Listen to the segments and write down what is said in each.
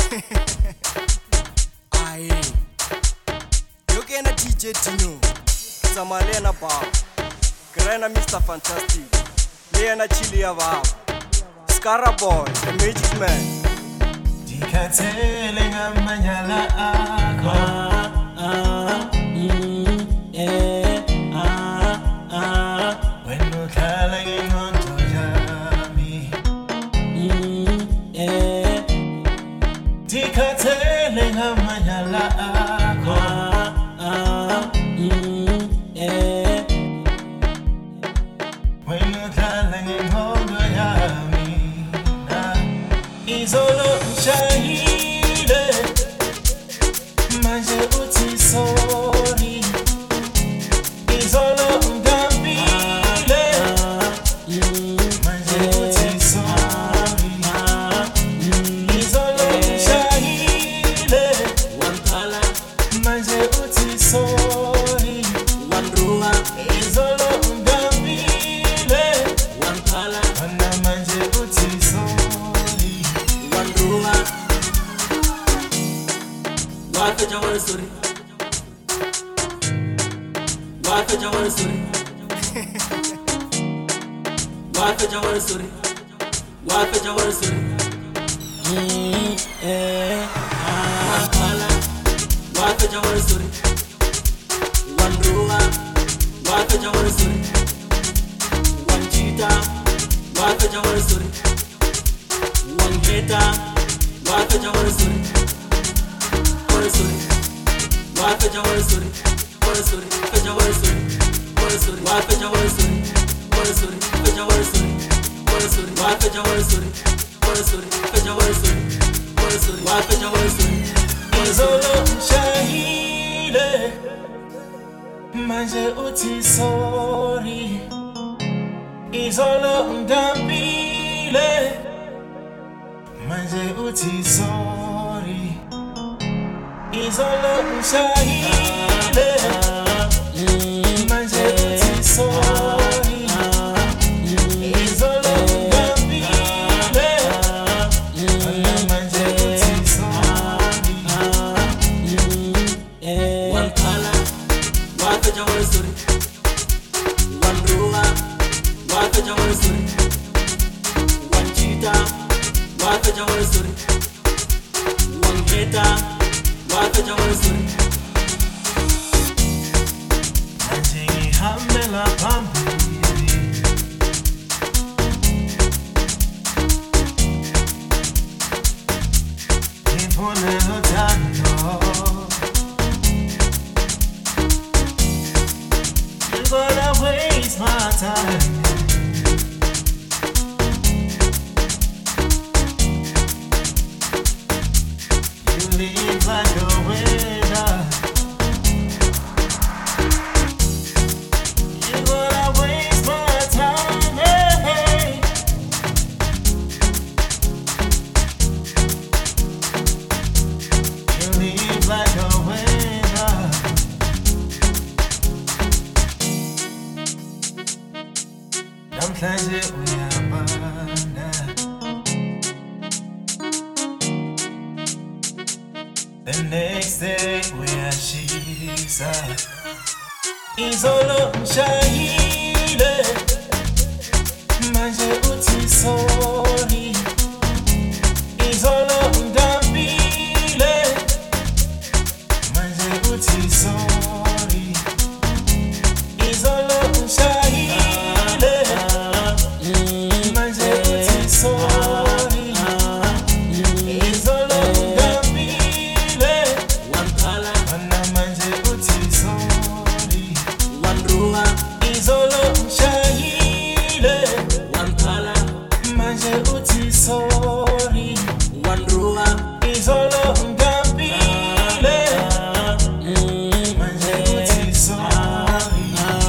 Aye. You can a DJ Tino. Samalena Bob. Grana Mr. Fantastic. Leana Chilia Bob. Scarra Boy, the Magic Man. Dikatelenga manyala ako. When calling on to Yami. Dikatelenga manyala ako. When calling on to Yami. Izolo shahide manje uthi sorry. Izolo ngambile manje uthi sorry. Izolo shahide Wampala, manje uthi sorry. Wandrua, Izolo ngambile Wampala, ana manje uthi sorry. Wandrua. Waka Jawar Suri. Waka Jawar Suri. Waka Jawar Suri. Waka Jawar Suri. Wampala, Waka Jawar Suri. Wandrua, Waka Jawar Suri. Wanjita, Waka Jawar Suri. Wangeta, Waka Jawar Suri. Waka Jawar Suri. Waka Jawar Suri. Waka Jawar Suri. Waka Jawar Suri. Waka Jawar Suri. Waka Jawar Suri. Waka Jawar Suri. Izolo shahide manje uthi sorry. Izolo ngambile manje uthi sorry. Izolo shahide manje uthi sorry. Izolo ngambile manje uthi sorry. Wampala, Waka Jawar Suri. Wandrua, Waka Jawar Suri. Wanjita, Waka Jawar Suri. Wangeta, Waka Jawar Suri. Manje hamela pambi. Nipone lotano. You're gonna waste my time. You leave like a winner. You're gonna waste my time. Hey. You leave like a winner. Namhlanje uyabanda. The next day uyashisa. Izolo ngishayile manje uthi sorry. Izolo ngambile manje uthi sorry. Izolo ngishayile manje uthi sorry. Izolo ngambile Wampala, ana manje uthi sorry. Wandrua, Izolo ngishayile Wampala, manje uthi sorry. Wandrua. Izolo ngambile manje uthi sorry.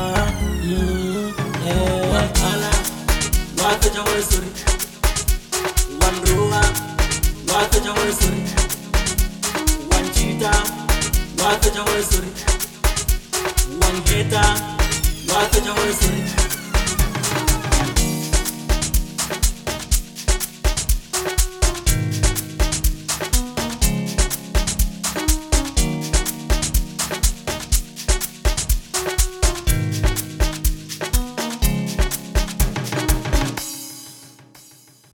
Wampala, Waka Jawar Suri. Wandrua, Waka Jawar Suri. Wanjita, Waka Jawar Suri. Wangeta, Waka Jawar Suri.